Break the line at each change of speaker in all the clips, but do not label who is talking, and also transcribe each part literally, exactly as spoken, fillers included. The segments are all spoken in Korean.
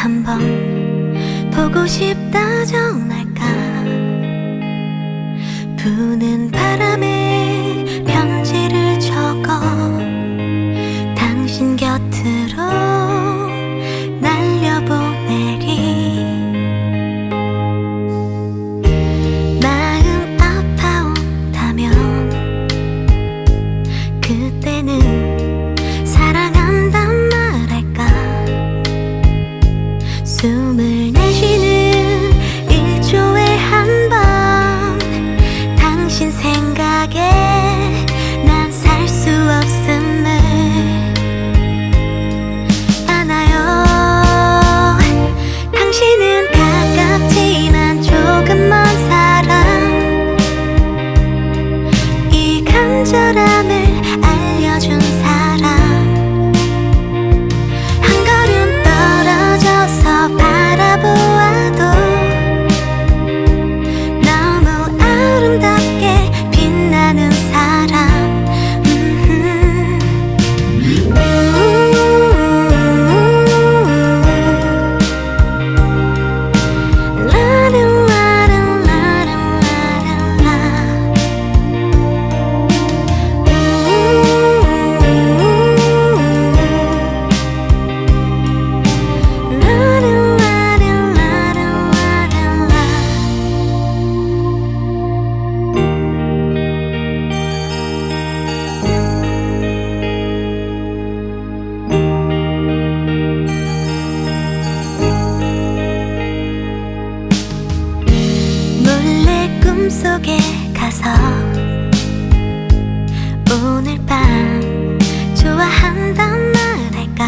한번 보고 싶다 전할까. 부는 바람에 편지를 적어 당신 곁으로 날려보내리. 마음 아파온다면 그때는 사랑한단 말할까. 숨을 내쉬는 일조에 한 번 당신 생각에 난 살 수 없음을 아나요. 당신은 가깝지만 조금 먼 사람, 이 간절함을 알려준 사람. 한 걸음 떨어져서 바라보아도 너무 아름답게 빛나는 사람. 꿈속에 가서 오늘 밤 좋아한단 말할까.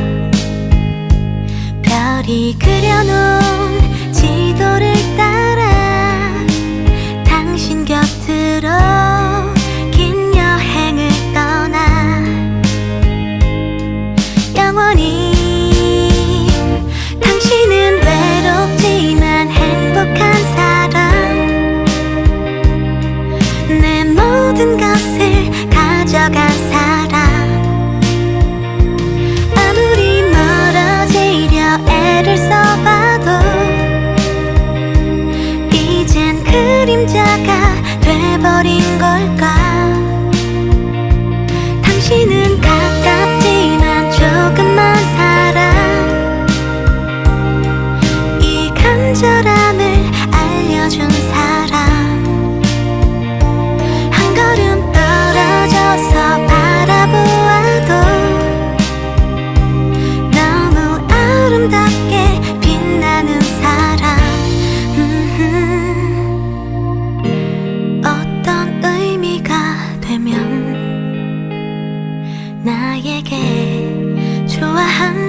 별이 그려놓은 지도를 따라 당신 곁으로 긴 여행을 떠나 영원히. 당신은 외롭지만 행복한 사람, 내 모든 것을 가져간 사람. 아무리 멀어지려 애를 써봐도 이젠 그림자가 돼버린 걸까. 당신은 가깝지만 조금 먼 사람, 이 간절함을 알려준 사람. 걸음 떨어져서 바라보아도 너무 아름답게 빛나는 사람. 어떤 의미가 되면 나에게 좋아한